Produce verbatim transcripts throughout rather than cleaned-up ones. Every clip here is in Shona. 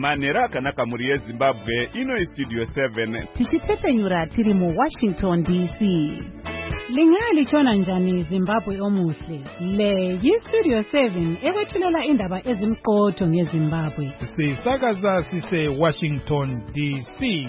manhero akanaka muri yezimbabwe. Ino istudio seven tichitepenyura tiri mu Washington D C. Lingalichona njani Zimbabwe omuhle? Le yistudio seven ekwethulela indaba ezimqotho ngeZimbabwe. Sisakaza sise Washington D C.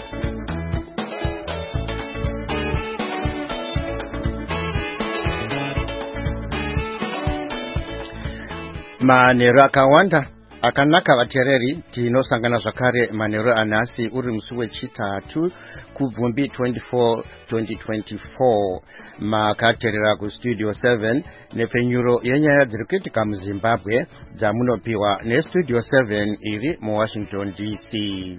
Manhero akawanda akanaka vatereri tinosangana zvakare manhero anhasi uri musi wechitatu kubvumbi twenty-four twenty twenty-four makateerera kustudio seven nepfenyuro yenyaya dziri kuitika muZimbabwe dzamunopiwa nestudio seven iri muWashington D C.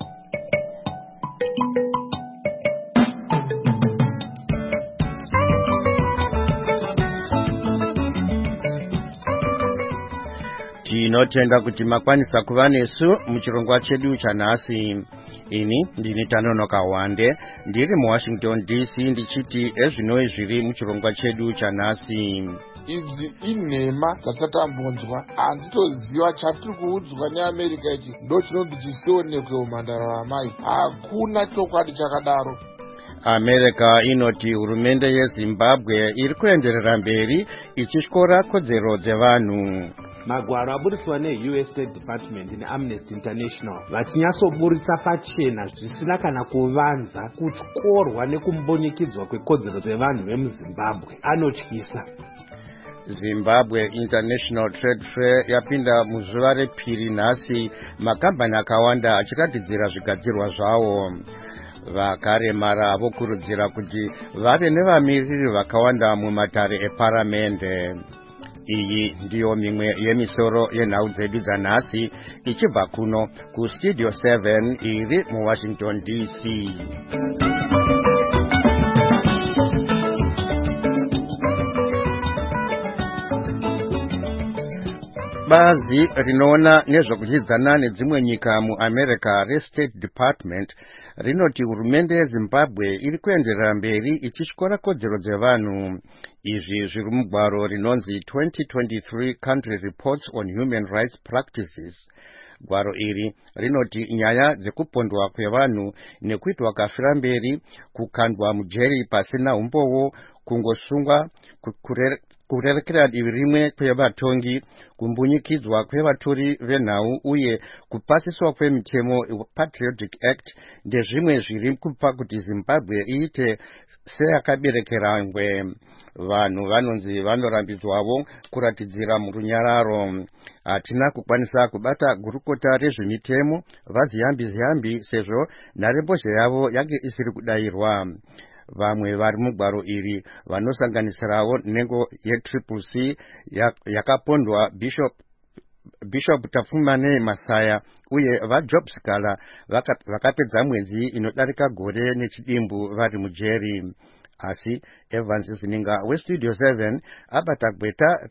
Tinotenda kuti makwanisa kuva nesu muchirongwa chedu chanhasi. Ini ndini Tanonoka Wande ndiri muWashington D C ndichiti ezvinoi zviri muchirongwa chedu chanhasi. Idzi inhema dzatatambonzwa handitoziva chatiri kuudzwa neAmerika ichi ndo chinoti chisionekwe umhandara wamai. Hakuna chokwadi chakadaro. America inoti hurumende yeZimbabwe iri kuenderera mberi ichityora kodzero dzevanhu. Magwaro aburiswa ne-U S State Department neAmnesty International vachinyasoburitsa pachena zvisina kana kuvanza kutyorwa nekumbunyikidzwa kwekodzero dzevanhu vemuZimbabwe anotyisa. Zimbabwe International Trade Fair yapinda muzuva repiri nhasi, makambani akawanda achiratidzira zvigadzirwa zvavo. Vakaremara vokurudzira kuti vave nevamiriri vakawanda mumatare eparamende. Iyi ndiyo mimwe yemisoro yenhau dzedu dzanhasi ichibva kuno kustudio seven iri muWashington D C. Bazi rinoona nezvekudyidzana nedzimwe nyika muAmerica reState Department rinoti hurumende yeZimbabwe iri kuenderera mberi ichityora kodzero dzevanhu. Izvi zviri mugwaro rinonzi twenty twenty-three Country Reports on Human Rights Practices. Gwaro iri rinoti nyaya dzekupondwa kwevanhu nekuitwa kafira mberi, kukandwa mujeri pasina umbowo, kungosungwa, kurerekera divi rimwe kwevatongi, kumbunyikidzwa kwevatori venhau uye kupasiswa kwemitemo Patriotic Act ndezvimwe zviri kupa kuti Zimbabwe iite seyakaberekera ngwe. Vanhu vanonzi vanorambidzwavo kuratidzira murunyararo. Hatina kukwanisa kubata gurukota rezvemitemo vaziyambi ziyambi sezvo nharembozha yavo yange isiri kudayirwa. Vamwe vari mugwaro iri vanosanganisirawo nhengo yetriple C yakapondwa Bishop Bishop Tafumane Masaya uye vaJob Sikala vakapedza mwedzi inodarika gore nechidimbu vari mujeri. Asi Evans Zininga westudio seven abata gweta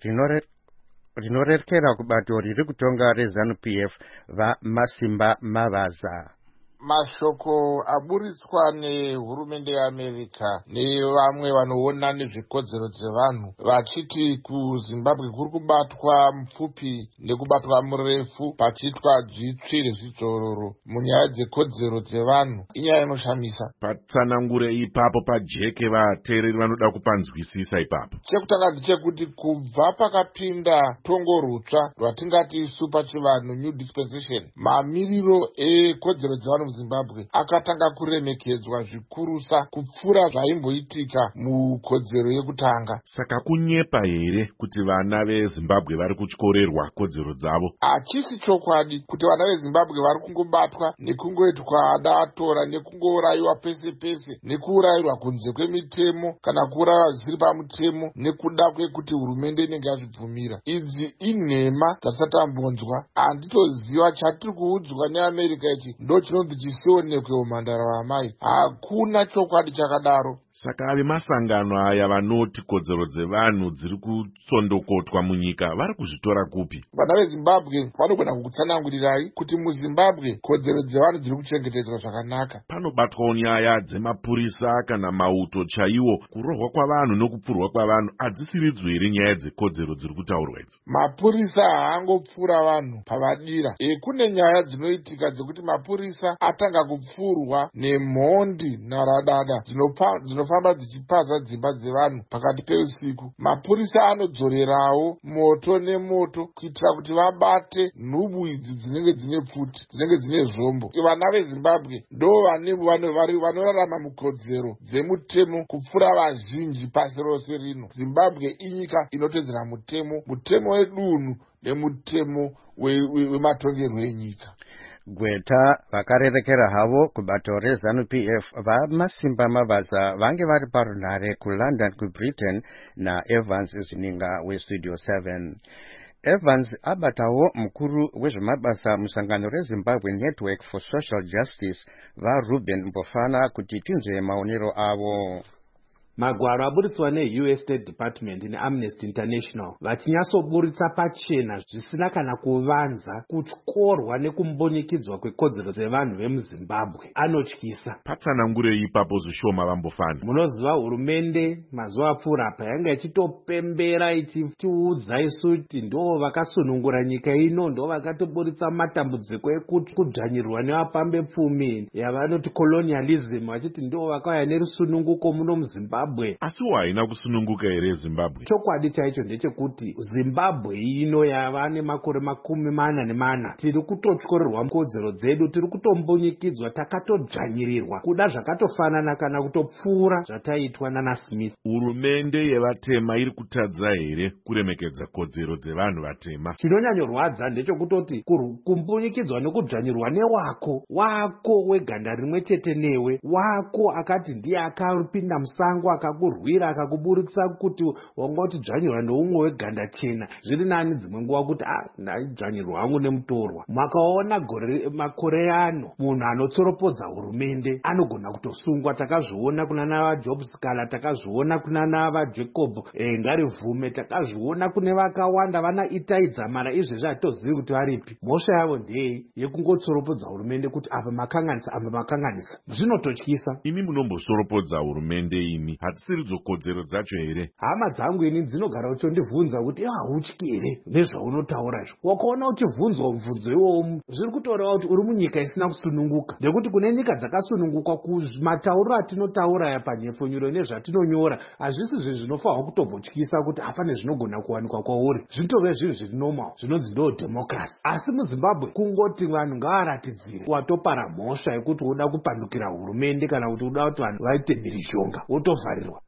rinorerekera kubato riri kutonga reZANU-P F vaMasimba Mavaza. Mashoko aburitswa nehurumende yeAmerika nevamwe vanoona nezvekodzero dzevanhu vachiti kuZimbabwe kuri kubatwa mupfupi nekubatwa murefu pachiitwa dzitsvi rezvidzororo munyaya dzekodzero dzevanhu inyaya inoshamisa. Patsanangure ipapo pajeke vateereri vanoda kupanzwisisa ipapo. Chekutanga ndechekuti kubva pakapinda tongo rutsva rwatingati isu pachivanhu New Dispensation, mamiriro ekodzero dzevanhu Zimbabwe akatanga kuremekedzwa zvikurusa kupfuura zvaimboitika mukodzero yekutanga. Saka kunyepa here kuti vana veZimbabwe vari kutyorerwa kodzero dzavo? Hachisi chokwadi kuti vana veZimbabwe vari kungobatwa nekungoitwa datora nekungourayiwa pese pese nekuurayirwa kunze kwemitemo kana kuurayiwa zvisiri pamutemo nekuda kwekuti hurumende inenge yazvibvumira. Idzi inhema dzatatambonzwa. Handitoziva chatiri kuudzwa neAmerika ichi ndo chinonzi dzichisionekwe umhandara hwamai. Hakuna chokwadi chakadaro. Saka ave masangano aya vanoti kodzero dzevanhu dziri kutsondokotwa munyika vari kuzvitora kupi? Vana veZimbabwe vanogona kukutsanangurirai kuti muZimbabwe kodzero dzevanhu dziri kuchengetedzwa zvakanaka. Panobatwawo nyaya dzemapurisa kana mauto chaiwo. Kurohwa kwavanhu nokupfurwa kwavanhu hadzisiridzwi here nyaya dzekodzero dziri kutaurwa idzi? Mapurisa haangopfura vanhu pavadira. E, kune nyaya dzinoitika dzekuti mapurisa atanga kupfurwa nemhondi naradada dzinofamba dzichipaza dzimba dzevanhu pakati peusiku. Mapurisa anodzorerawo moto nemoto kuitira kuti vabate nhubu idzi dzinenge dzine pfuti, dzinenge dzine zvombo. Vana veZimbabwe ndo vanorarama mukodzero dzemutemo kupfura vazhinji pasi rose rino. Zimbabwe inyika inotedzera mutemo, mutemo wedunhu nemutemo wematongerwo enyika. Gweta vakarerekera havo kubato rezanu P F vamasimba mabasa vange vari parunhare kuLondon kuBritain naEvans Zininga weStudio seven. Evans abatawo mukuru wezvemabasa musangano reZimbabwe Network for Social Justice vaRuben Mbofana kuti tinzwe maonero avo. Magwaro aburitswa ne-U S State Department neAmnesty International vachinyasoburitsa pachena zvisina kana kuvanza kutyorwa nekumbonikidzwa kwekodzero dzevanhu vemuZimbabwe anotyisa. Patsanangurei ipapo zvishoma Vambofana. Munoziva hurumende mazuva apfuura apa yanga ichitopembera ichitiudza isu kuti ndo vakasunungura nyika ino, ndo vakatoburitsa matambudziko ekudzvanyirwa nevapambe pfumi yavanoti colonialism, vachiti ndo vakauya nerusununguko muno muZimbabwe. Asi haina kusununguka here Zimbabwe? Chokwadi chaicho ndechekuti Zimbabwe ino yava nemakore makumi mana nemana tiri kutotyorerwa kodzero dzedu, tiri kutombunyikidzwa, takatodzvanyirirwa kuda zvakatofanana kana kutopfuura zvataitwa nana Smith. Hurumende yevatema iri kutadza here kuremekedza kodzero dzevanhu vatema? Chinonyanyorwadza ndechekutoti kumbunyikidzwa nekudzvanyirwa newako wako weganda rimwe chete newe, wako akati ndiye akapinda musango akakurwira akakuburitsa kuti wangoti dzvanyirwa neumwe weganda chena, zviri nani dzimwe nguva kuti ah ndaidzvanyirwa hangu nemutorwa. Makaona gore makore ano munhu anotsoropodza hurumende anogona kutosungwa. Takazviona kuna nava Job Scala, takazviona kuna nava Jacob eh, Ngarivume, takazviona kune vakawanda vana Itaidza, mara izvezvi hatozivi kuti varipi. Mhosva yavo ndei yekungotsoropodza hurumende kuti apa makanganisa apa makanganisa. Zvinototyisa. Imi munombosoropodza hurumende imi, hatisiridzo kodzero dzacho here? Hama dzangu ini dzinogara uchondibvunza kuti hautyi here nezvaunotaura izvo. Wakaona uchibvunzwa mubvunzo iwowo zviri kutoreva kuti uri munyika isina kusununguka, ndekuti kune nyika dzakasununguka kumatauriro atinotaura ya panyepfonyuro nezvatinonyora hazvisi zvinhu zvinofanirwa kutombotyisa kuti hapane zvinogona kuwanikwa kwauri, zvinotove zvinhu zviri normal zvinonzi ndo democracy. Asi muZimbabwe kungoti vanhu ngavaratidzire watopara mhosva yekuti uda kupandukira hurumende kana kuti uda kuti vanhu vaite mhirizhonga wotovharirwa.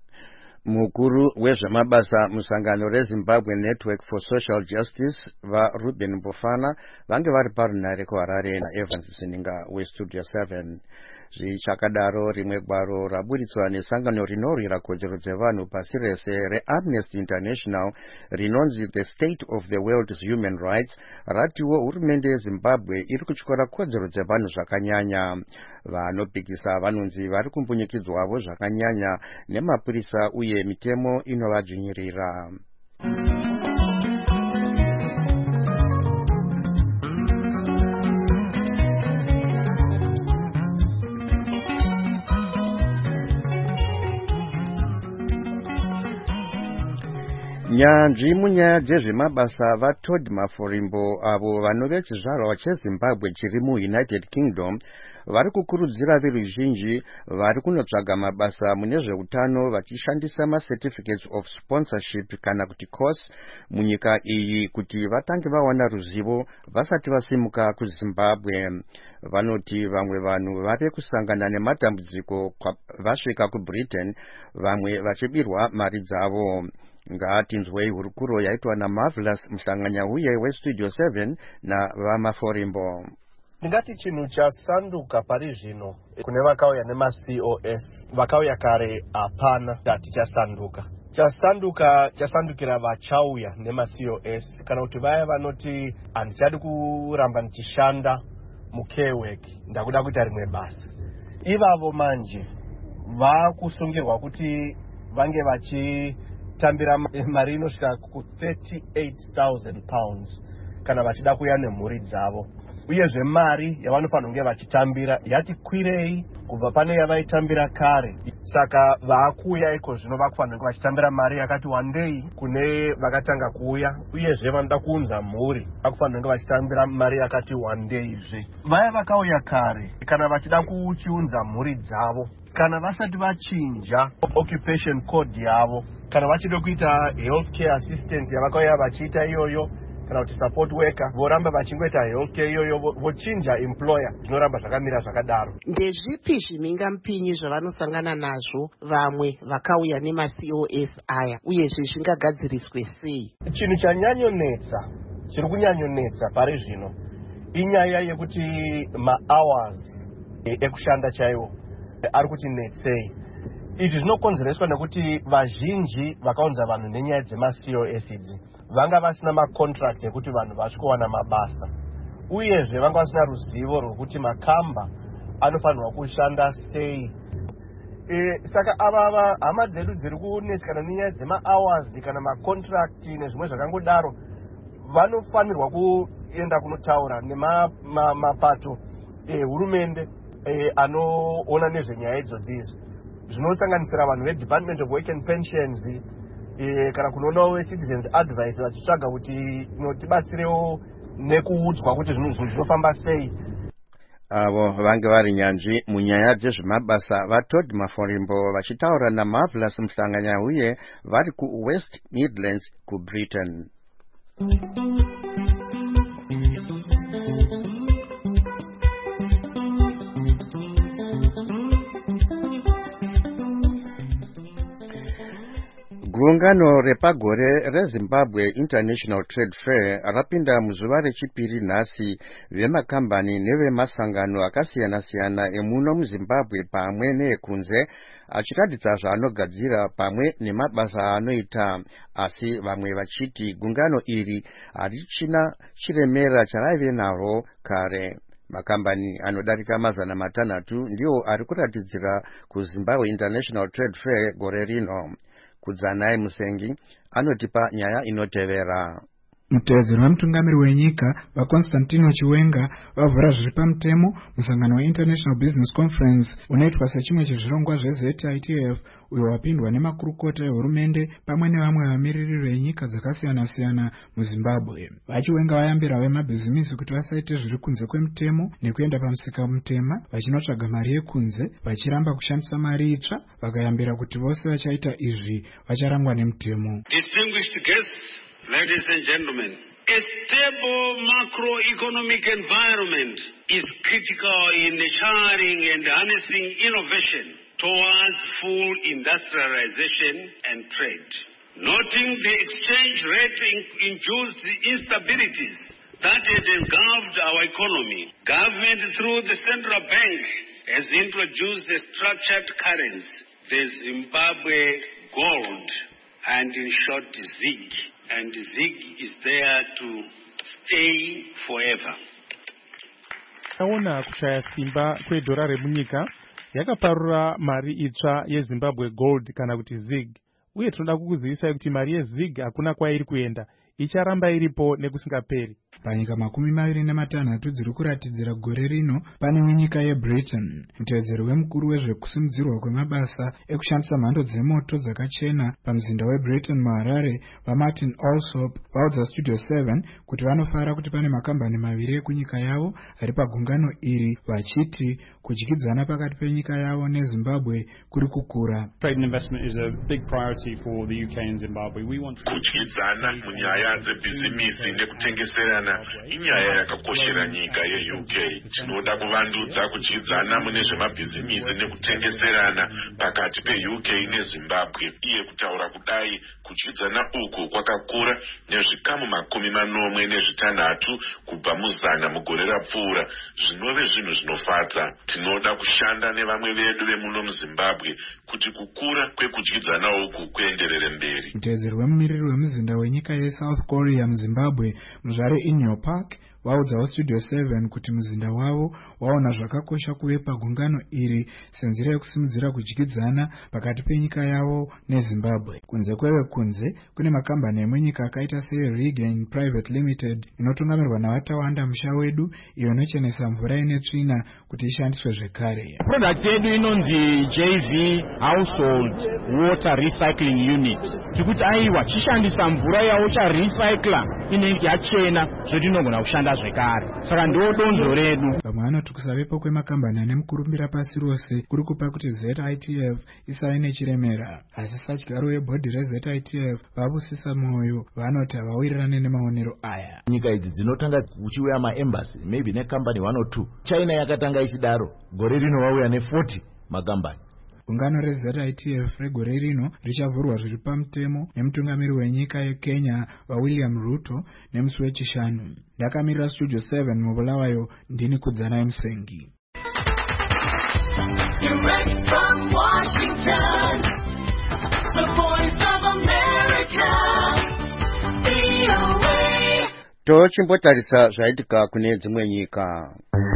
Mukuru wezvemabasa musangano reZimbabwe Network for Social Justice vaRuben Mbofana vange vari parunhare kuHarare naEvans Zininga weStudio seven. Zvichakadaro rimwe gwaro raburitswa nesangano rinorwira kodzero dzevanhu pasi rese reAmnesty International rinonzi The State of the World's Human Rights ratiwo hurumende yeZimbabwe iri kutyora kodzero dzevanhu zvakanyanya. Vanopikisa vanonzi vari kumbunyikidzwavo zvakanyanya nemapurisa uye mitemo inovadzvinyirira. Nyanzvi munyaya dzezvemabasa vaTodd Maforimbo avo vanove chizvarwa cheZimbabwe chiri muUnited Kingdom vari kukurudzira veruzhinji vari kunotsvaga mabasa mune zveutano vachishandisa macertificates of sponsorship kana kuti course munyika iyi kuti vatange vawana ruzivo vasati vasimuka kuZimbabwe. Vanoti vamwe vanhu vari kusangana nematambudziko vasvika kuBritain, vamwe vachibirwa mari dzavo. Ngatinzwei hurukuro yaitwa naMarvelous Mhlanganyauye weStudio seven navaMaforimbo. Ndingati chinhu chasanduka pari zvino kune vakauya nema-C O S vakauya kare hapana dati chasanduka chasanduka chasandukira vachauya nema-C O S kana kuti vaya vanoti handichadi kuramba ndichishanda mukewek ndakuda kuita rimwe basa. Ivavo manje vakusungirwa kuti vange vachitambira mari inosvika ku thirty-eight thousand pounds kana vachida kuya nemhuri dzavo. Uyezve mari yavanofanira kunge vachitambira yati kwirei kubva pane yavaitambira kare. Saka vaakuuya iko zvino vakufanira kunge vachitambira mari yakati wandei kune vakatanga kuuya. Uyezve vanoda kuunza mhuri vakufanira kunge vachitambira mari yakati wandeizve. Vaya vakauya kare kana vachida kuchiunza mhuri dzavo, kana vasati vachinja occupation code yavo, kana vachida kuita healthcare assistant yavakauya vachiita iyoyo, kana kuti support worker, voramba vachingoita healthcare iyoyo vochinja employer, zvinoramba zvakamira zvakadaro. Ndezvipi zvimhingamupinyi zvavanosangana nazvo vamwe vakauya nema-C O S aya, uyezve zvingagadziriswe sei? Chinhu chanyanyonetsa, chiri kunyanyonetsa pari zvino inyaya yekuti ma-hours ekushanda chaiwo ari kuti netsei. Izvi zvinokonzereswa nekuti vazhinji vakaunza vanhu nenyaya dzema-C O S idzi vanga vasina macontract ekuti vanhu vasvikowana mabasa, uyezve vanga vasina ruzivo rwekuti makamba anofanirwa kushanda sei. E, saka ava hama dzedu dziri kunetsikana nenyaya dzema-hours kana macontract nezvimwe zvakangodaro vanofanirwa kuenda kunotaura nemapato ehurumende e, anoona nezvenyaya idzodzo izvi, zvinosanganisira vanhu veDepartment of Work and Pensions e, kana kunoonawo veCitizens Advice vachitsvaga kuti notibatsirewo nekuudzwa kuti zvinhu zvinofamba sei. Avo vange vari nyanzvi munyaya dzezvemabasa vaTodd Maforimbo vachitaura naMarvelous Mhlanganya uye vari kuWest Midlands kuBritain. Gungano repagore reZimbabwe International Trade Fair rapinda muzuva rechipiri nhasi. Vemakambani nevemasangano akasiyana-siyana emuno muZimbabwe pamwe neekunze achiratidza zvaanogadzira pamwe nemabasa anoita, asi vamwe vachiti gungano iri harichina chiremera charaive naro kare. Makambani anodarika mazana matanhatu ndiwo ari kuratidzira kuZimbabwe International Trade Fair gore rino. Kudzanai Musengi anotipa nyaya inotevera. Mutevedzeri wemutungamiri wenyika vaConstantino Chiwenga vavhura zviri pamutemo musangano weInternational Business Conference unoitwa sechimwe chezvirongwa zveZ I T F uyo wapindwa nemakurukota ehurumende pamwe nevamwe vamiririri venyika dzakasiyana-siyana muZimbabwe. VaChiwenga vayambira vemabhizimisi kuti vasaite zviri kunze kwemutemo nekuenda pamusika mutema vachinotsvaga mari yekunze vachiramba kushandisa mari itsva, vakayambira kuti vose vachaita izvi vacharangwa nemutemo. Distinguished guests, ladies and gentlemen, a stable macroeconomic environment is critical in nurturing and harnessing innovation towards full industrialization and trade. Noting the exchange rate induced instabilities that had engulfed our economy, government through the central bank has introduced the structured currency, the Zimbabwe gold, and in short ZiG. And ZiG is there to stay forever. Taona kushaya simba kwedhora remunyika yakaparura mari itsva yeZimbabwe gold kana kuti ZiG, uye tinoda kukuzivisai kuti mari yeZiG hakuna kwairi kuenda, icharamba iripo nekusingaperi. Panyika makumi maviri nematanhatu dziri kuratidzira gore rino pane wenyika yeBritain. Mutevedzeri wemukuru wezvekusimudzirwa kwemabasa ekushandisa mhando dzemoto dzakachena pamuzinda weBritain muHarare vaMartin Allsop vaudza Studio seven kuti vanofara kuti pane makambani maviri ekunyika yavo ari pagungano iri, vachiti kudyidzana pakati penyika yavo neZimbabwe kuri kukura. Trade and investment is a big priority for the U K and Zimbabwe. We want kudyidzana munyaya dzebhizimisi nekutengeserana inyaya yakakoshera nyika yeU K. Tinoda kuvandudza kudyidzana mune zvemabhizimisi nekutengeserana pakati peU K neZimbabwe. Iye kutaura kudai kudyidzana uku kwakakura nezvikamu makumi manomwe nezvitanhatu kubva muzana mugore rapfuura. Zvinove zvinhu zvinofadza. Tinoda kushanda nevamwe vedu vemuno muZimbabwe kuti kukura kwekudyidzana uku kuenderere mberi. Mutevedzeri wemumiriri wemuzinda wenyika yeSouth Korea muZimbabwe muzvare Inyo Park vaudzawo Studio seven kuti muzinda wavo waona zvakakosha kuve pagungano iri senzira yekusimudzira kudyidzana pakati penyika yavo neZimbabwe. Kunze kweve kunze kune makambani emunyika akaita seRegain Private Limited inotungamirwa navatawanda musha wedu iyo inochenesa mvura ine tsvina kuti ishandiswe zvekare. Product yedu inonzi J V Household Water Recycling Unit. Tikuti aiwa chishandisa mvura yawo cha recycler inenge yachena zvoti inogona kushanda zvekare. Saka ndo donzo redu. Vamwe vanoti kusavepo kwemakambani ane mukurumbira pasi rose kuri kupa kuti Z I T F isave nechiremera. Asi satyaro webhodhi reZ I T F vavusisa mwoyo vanoti havawirirane nemaonero aya. Nyika idzi dzinotanga kuchiuya maembassy maybe nekambani one or two. China yakatanga ichidaro gore rino vauya ne forty makambani. Gungano reZ I T F regore rino richavhurwa zviri pamutemo nemutungamiri wenyika yeKenya vaWilliam Ruto nemusi wechishanu. Ndakamirira Studio seven mubulawayo ndini Kudzanai Musengi. Direct from Washington, the voice of America, V O A. Tochimbotarisa zvaitika kune dzimwe nyika.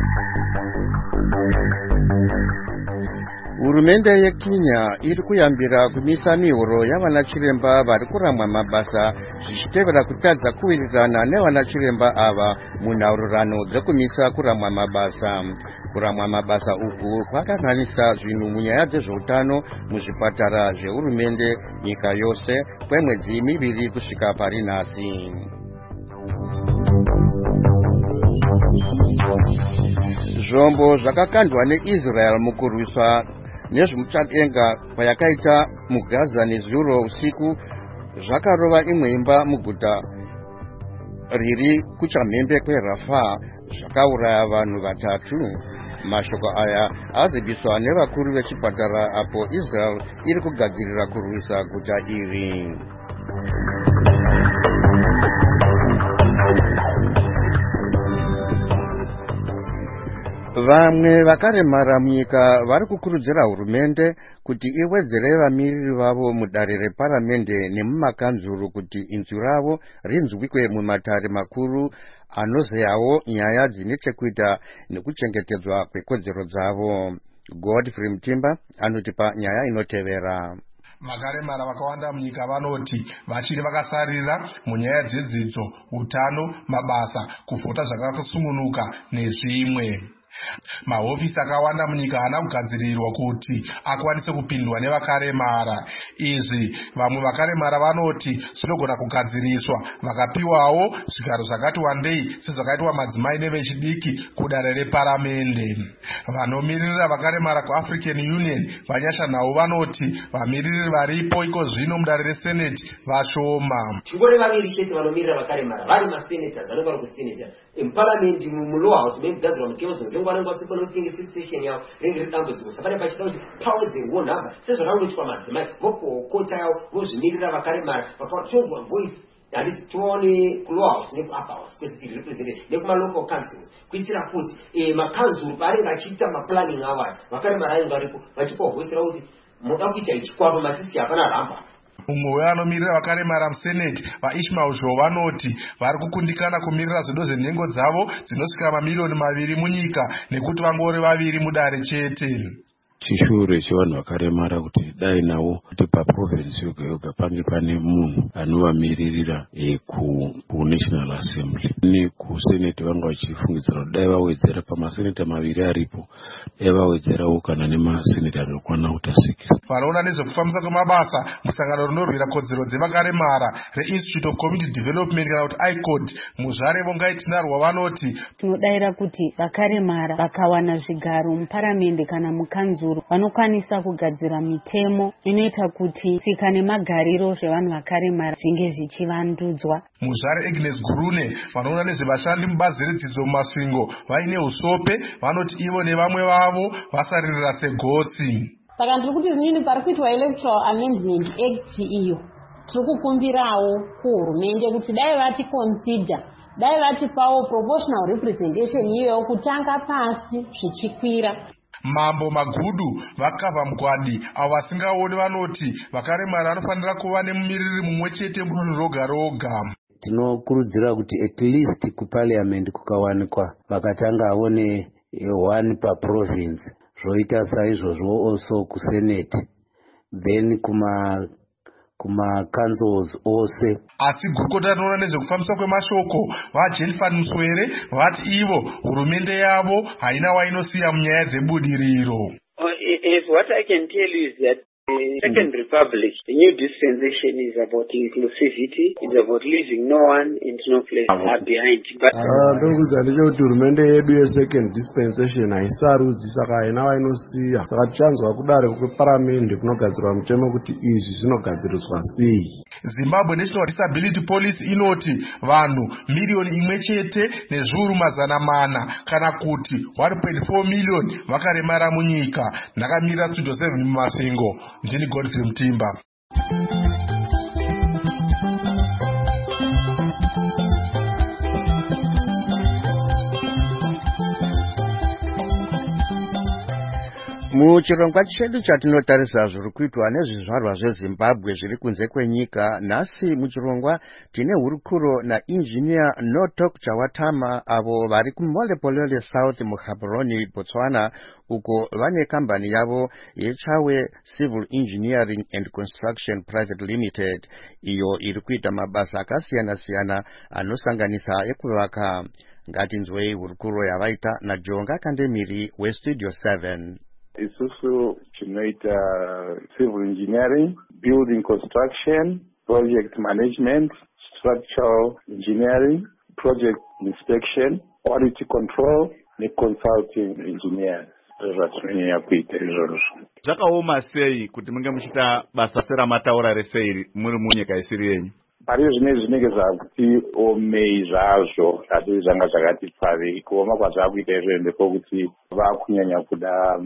Hurumende yeKenya iri kuyambira kumisa mihoro yavanachiremba vari kuramwa mabasa zvichitevera kutadza kuwirirana nevanachiremba ava munhaurirano dzekumisa kuramwa mabasa. Kuramwa mabasa uku kwakanganisa zvinhu munyaya dzezveutano muzvipatara zvehurumende nyika yose kwemwedzi miviri kusvika pari nhasi. Zvombo zvakakandwa neIsrael mukurwiswa nezvemuchadenga kwayakaita muGaza nezuro usiku zvakarova imwe imba muguta riri kuchamhembe kweRafah zvakauraya vanhu vatatu. Mashoko aya azibiswa nevakuru vechipatara apo Israel iri kugadzirira kurwisa guta iri. Vamwe vakaremara munyika vari kukurudzira hurumende kuti iwedzere vamiriri vavo mudare reparamende nemumakanzuru kuti inzwi ravo rinzwikwe mumatare makuru anozeyawo nyaya dzine chekuita nekuchengetedzwa kwekodzero dzavo. Godfrey Mtimba anotipa nyaya inotevera. Makaremara vakawanda munyika vanoti vachiri vakasarira munyaya dzedzidzo, utano, mabasa, kuvhota zvakasungunuka nezvimwe. Mahofisi akawanda munyika haana kugadzirirwa kuti akwanise kupindwa nevakaremara. Izvi vamwe vakaremara vanoti zvinogona kugadziriswa vakapiwawo zvigaro zvakati wandei sezvakaitwa madzimai nevechidiki kudare reparamende. Vanomiririra vakaremara kuAfrican Union vanyasha nhau vanoti vamiriri varipo iko zvino mudare reseneti vashoma. Chingore vaviri chete vanomirira vakaremara vari masenators vanenge vari kuseneta emuparamendi mulaw house memugadzirwa mutemo ngwana ngwasipo notingi session yawo ringiri dambudziko saka pachida kuti power dzengonhamba sezvakangoitwa madzimai vokokota yawo vozvimirira vakaremara vakatonzwa voice handiti tione kulaw house nekuupper house kwesitiri represented nekumalocal councils kuitira kuti makanzuru paanenge achiita maplanning awayo vakaremara ainge aripo vachipa voice ravo kuti muda kuita ichi kwavo matisi hapana ramba. Umwe weanomirira vakaremara museneti vaIshmael Zhou vanoti vari kukundikana kumirira zido zvenhengo dzavo dzinosvika mamiliyoni maviri munyika nekuti vangori vaviri mudare chete. Chishure chevanhu vakaremara kuti dai nawo kuti paprovince yoga yoga pange pane munhu anovamiririra kunational assembly nekuseneti vanga vachifungidzira kuti dai vawedzera pamaseneta maviri aripo dai vawedzerawo kana nemaseneta anokwana kuta six. Vanoona nezvekufambisa kwemabasa musangano rinorwira kodzero dzevakaremara reInstitute of Community Development kana kuti I C O D muzvare vongaitinarwa vanoti tinodayira kuti vakaremara vakawana zvigaro muparamende kana mukanzuru vanokwanisa kugadzira mitemo inoita kuti tsika nemagariro zvevanhu vakaremara zvinge zvichivandudzwa. Muzvare Agnes Gurune vanoona nezvevashandi mubazi redzidzo mumasvingo vaine usope vanoti ivo nevamwe vavo vasaririra segotsi. Saka ndiri kuti nini pari kuitwa electoral amendment act iyo tiri kukumbirawo kuhurumende kuti dai vati consider dai vatipawo proportional representation iyoyo kutanga pasi zvichikwira. Mambo Magudu vakava mugwadi avo vasingaoni vanoti vakaremara vanofanira kuva nemumiriri mumwe chete mudunhu roga roga. tinokurudzira kuti at least kuparliament kukawanikwa vakatangawo ne one per province zvoita saizvozvo also kusenate then kuma kuma councils ose. Asi gurukota rinoona nezvekufambiswa kwemashoko vaJennifer Muswere vati ivo hurumende yavo haina wainosiya munyaya dzebudiriro. If what I can tell you is that the Second Republic, the new dispensation is about inclusivity, it's about leaving no one and no place behind. But ndokuza ndechekuti hurumende yedu yeSecond Dispensation haisarudzi saka haina wainosiya. Saka tichanzwa kudare kweparamende kunogadzirwa mutemo kuti izvi zvinogadziriswa sei. Zimbabwe National Disability Police inoti vanhu milioni imwe chete nezviuru mazana mana kana kuti one point four million vakaremara munyika. Ndakamira Studio seven mumasingo. Ndini Godfrey Mtimba. Muchirongwa chedu chatinotarisa zviri kuitwa nezvizvarwa zveZimbabwe zviri kunze kwenyika, nhasi muchirongwa tine hurukuro nainjiniya Notok Chawatama avo vari kuMolepolele South muGaborone, Botswana, uko vane kambani yavo yeChawe Civil Engineering and Construction Private Limited, iyo iri kuita mabasa akasiyana-siyana anosanganisa ekuvaka. Ngatinzwei hurukuro yavaita naJonga Kandemiri weStudio seven. Isusu tinoita civil engineering, building construction, project management, structural engineering, project inspection, audit control, ne consulting engineers. Zvatinonya kuita izvozvo. Zvakaoma sei kuti munge muchita basa seramataura resei muri munyika isiri yenyu? Pari zvine zvinenge zvakuti omei zvazvo asi zvanga zvakati pfarei kuoma kwazvakuita izvo ndepekuti vakunyanya kuda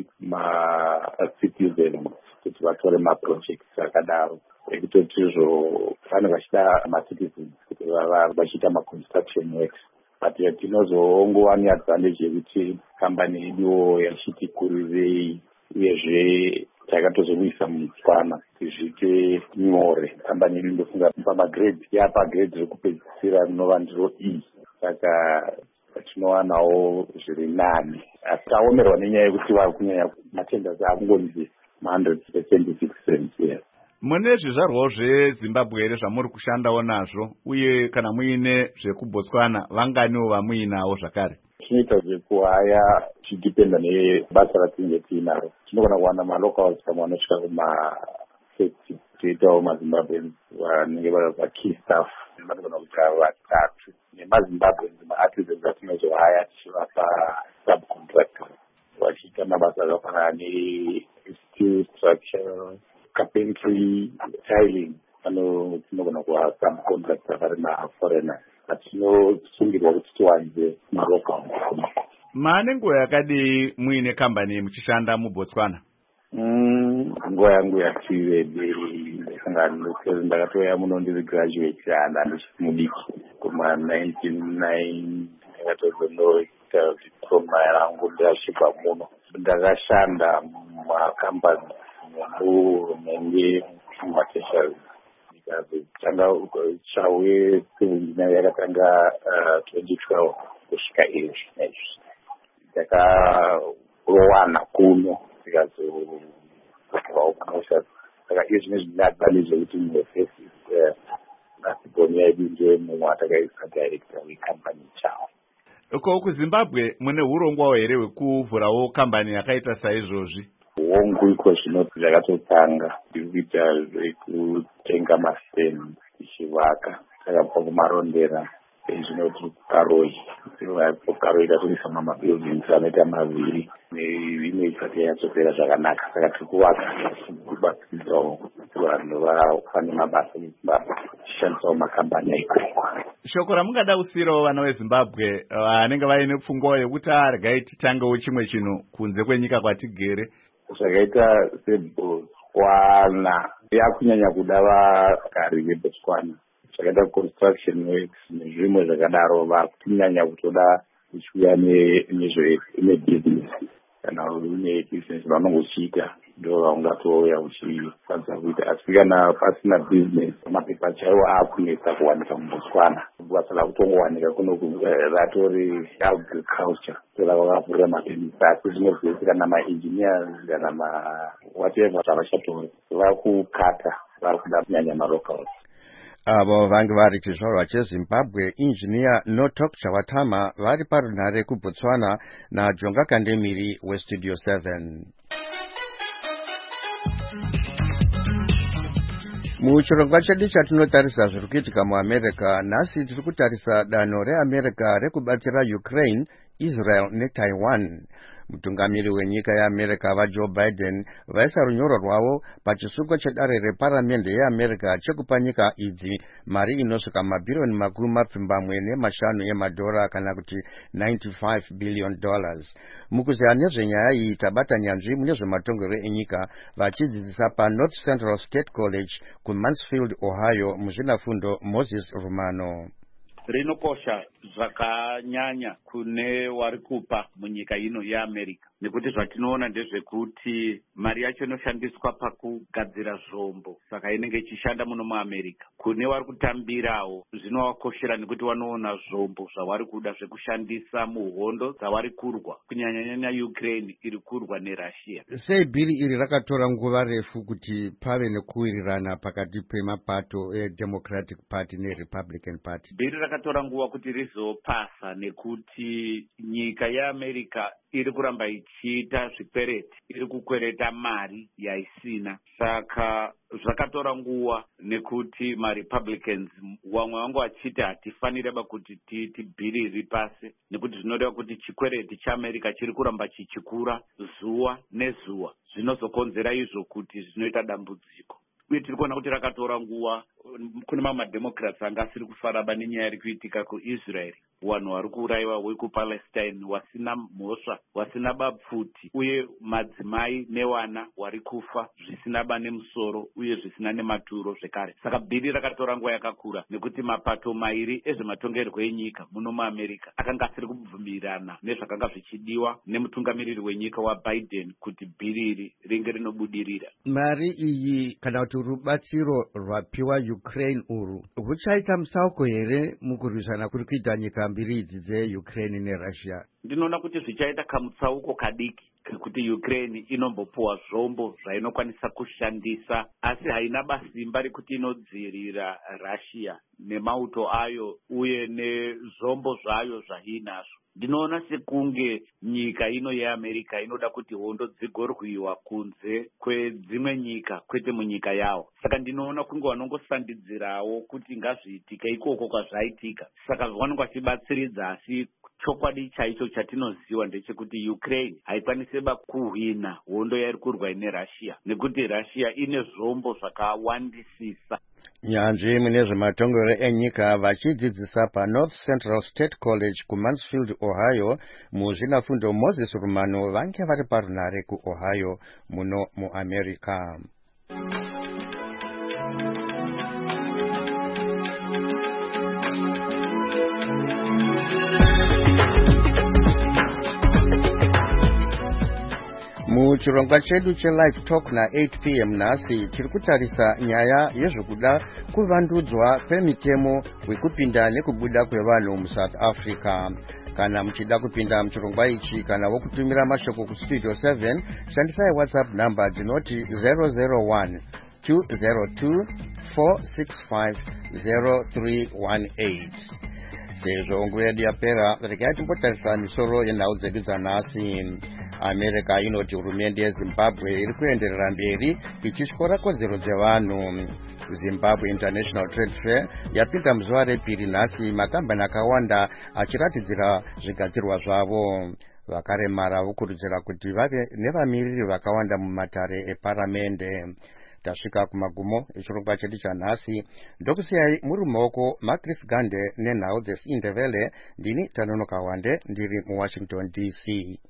ma-citizens kuti vatore ma-projects akadaro ekutoti izvo vanenge vachida ma-citizens kuti vachiita ma-construction works. But tinozoongowani advantage yekuti kambani yeduwo yachiti kurirei uyezve takatozomuisa mutswana kuti zviite nyore. Kambani yedu ndofunga pamagrade yapa grade rekupedzisira rinova ndiro E, saka tinowanawo zviri nani. Asi taomerwa nenyaya yekuti vari kunyanya matenders akungonzi ma-hundred seventy-six cents here. Mune zvizvarwawo zveZimbabwe here zvamuri kushandawo nazvo, uye kana muine zvekuBotswana vanganiwo vamuinawo zvakare? Tinoita zvekuhaya tichidipenda nebasa ratinenge tiinaro. Tinogona kuwana malocals kama vanosvika kuma-thirty. Toitawo maZimbabweans vanenge vari vakey staff vanogona kuita vatatu. NemaZimbabweans maartisans atinozohaya tichivapa subcontractors vachiita mabasa akafanana nesteel structure, carpentry, tiling. Ano tinogona kuva subcontractor vari maforeigners. Tinosungirwa kuti tiwanze maroka. Maane nguva yakadii muine kambani muchishanda muBotswana? Nguva yangu yati reberi ndakatouya muno ndiri graduate handichiri mudiki kuma nineteen ninety-nine ndakatozonoita diploma yangu ndasvika muno. Ndakashanda mumakambani muhurumende mumateshari. Ndikazotanga Chawe Civil Engineering yakatanga twenty twelve kusvika izvi naizvi. Ndakarowana kuno ndikazovawo promotion. Saka izvi nezvinoadvantage yekuti mufesi nasiboni yedu ndiye mumwe atakaisa director wekambani Chawe. Uko kuZimbabwe mune urongwawo here hwekuvhurawo kambani yakaita saizvozvi? Wongu iko zvinoti zvakatotanga ndiri kuita zvekutenga mastand tichivaka. Saka pakumarondera zvinoti kukaroi kukaroi tatoisa mamabuildings anoita maviri neimwe isati yatsopera zvakanaka. Saka tiri kuvaka kubatsiridzawo kuti vanhu vafane mabasa muZimbabwe tichishandisawo makambani aikoko. Shoko ramungada kusiyirawo vana veZimbabwe vanenge vaine pfungwa yekuti regai titangewo chimwe chinhu kunze kwenyika kwatigere? Zvakaita seBotswana yakunyanya kuda vagari veBotswana. Zvakaita construction works nezvimwe zvakadaro vakunyanya kutoda kuchiuya nebusiness. Kana une business vanongochiita ndo vaungatouya uchikwanisa kuita asi kana pasina business mapepa chaiwo aakunetsa kuwanika mubotswana basa rakutongowanika kuno ratori agriculture toda vakavhurira mabhizinesi asi zvinobvesi kana maengineers kana ma whatever zvavachatori vakukata vari kuda kunyanya malocals avo vange vari chizvarwa chezimbabwe injiniya notok chawatama vari parunhare kubotswana najonga kandemiri westudio seven. Muchirongwa chedu chatinotarisa zviri kuitika muamerica nhasi tiri kutarisa danho reamerica rekubatsira Ukraine, Israel neTaiwan. Mutungamiri wenyika yeAmerica vaJoe Biden vaisa runyoro rwavo pachisungo chedare reparamende yeAmerica chekupa nyika idzi mari inosvika mabhirioni makumi mapfumbamwe nemashanu emadhora kana kuti ninety-five billion dollars. Mukuziya nezvenyaya iyi tabata nyanzvi mune zvematongero enyika vachidzidzisa paNorth Central State College kuMansfield, Ohio muzvinafundo Moses Rumano. Rinokosha zvakanyanya kune wari kupa munyika ino yeAmerica nekuti zvatinoona ndezvekuti mari yacho inoshandiswa pakugadzira zvombo saka inenge ichishanda muno muAmerica. Kune wari kutambirawo zvinovakoshera nekuti wanoona zvombo zvavari kuda zvekushandisa muhondo dzawari kurwa kunyanyanyanya Ukraine iri kurwa neRussia. Sei bhiri iri rakatora nguva refu kuti pave nekuwirirana pakati pemapato eDemocratic Party neRepublican Party? Bhiri rakatora nguva kuti rizopasa nekuti nyika yeAmerica iri kuramba ichiita zvikwereti, iri kukwereta mari yaisina. Saka zvakatora nguva nekuti maRepublicans wamwe vangu vachiti hatifanire ba kuti tiiti bhiri riri pasi nekuti zvinoreva kuti chikwereti chaAmerica chiri kuramba chichikura zuva nezuva, zvinozokonzera izvo kuti zvinoita dambudziko. Uye tiri kuona kuti rakatora nguva kune mamwe mademocrats anga asiri kufaraba nenyaya iri kuitika kuIsrael, vanhu vari kuurayiwa vekupalestine wasina mhosva wasina bapfuti, uye madzimai nevana vari kufa zvisina ba nemusoro uye zvisina nematuro zvekare. Saka bhiri rakatora nguva yakakura nekuti mapato mairi ezvematongerwo enyika muno muAmerica akanga asiri kubvumirana nezvakanga zvichidiwa nemutungamiriri wenyika waBiden kuti bhiri iri ringe rinobudirira. Mari iyi kana kuti rubatsiro rwapiwa Ukraine uru huchaita musauko here mukurwisana kuri kuita nyika mbiri idzi dzeUkraine neRussia? Ndinoona kuti zvichaita kamutsauko kadiki kuti Ukraine inombopuwa zvombo zvainokwanisa kushandisa asi haina basimba rekuti inodzirira Russia nemauto ayo uye nezvombo zvayo zvainazvo. Ndinoona sekunge nyika ino yeAmerica inoda kuti hondo dzigorwiwa kunze kwedzimwe nyika kwete munyika yawo. Saka ndinoona kunge vanongosandidzirawo kuti ngazviitike ikoko kwazvaitika. Saka vanonga vachibatsiridza asi chokwadi chaicho chatinoziva ndechekuti Ukraine haikwanisi ba kuhwina hondo yairi kurwa neRussia nekuti Russia ine zvombo zvakawandisisa. Nyanzvi mune zvematongero enyika vachidzidzisa paNorth Central State College kuMansfield, Ohio muzvinafundo Moses Rumano vange vari parunhare kuOhio muno muAmerica. Muchirongwa chedu chelive talk na eight p m nhasi tiri kutarisa nyaya yezvekuda kuvandudzwa kwemitemo wekupinda nekubuda kwevanhu muSouth Africa. Kana muchida kupinda muchirongwa ichi kana wokutumira mashoko kustudio seven shandisai WhatsApp number dzinoti zero zero one two zero two four six five zero three one eight. Sezvo nguva yedu yapera regai timbotarisa misoro yenhau dzedu dzanhasi. America inoti hurumende yeZimbabwe iri kuenderera mberi ichityora kodzero dzevanhu. Zimbabwe International Trade Fair yapinda muzuva repiri nhasi, makambani akawanda achiratidzira zvigadzirwa zvavo. Vakaremara vokurudzira kuti vave nevamiriri vakawanda mumatare eparamende. Tasvika kumagumo echirongwa chedu chanhasi, ndokusiyai muri mumaoko maChris Gande nenhau dzesiNdebele. Ndini Tanonoka Wande ndiri muWashington D C.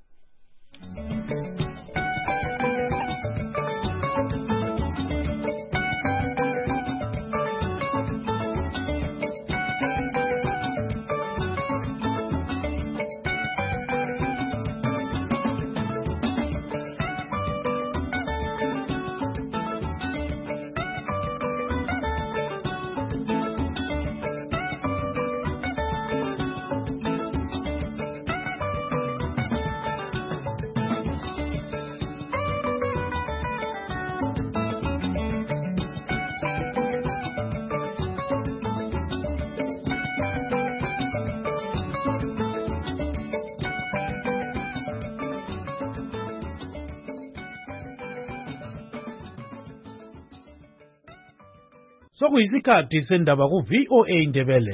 sokuyisikhathi sendaba ku-V O A Ndebele.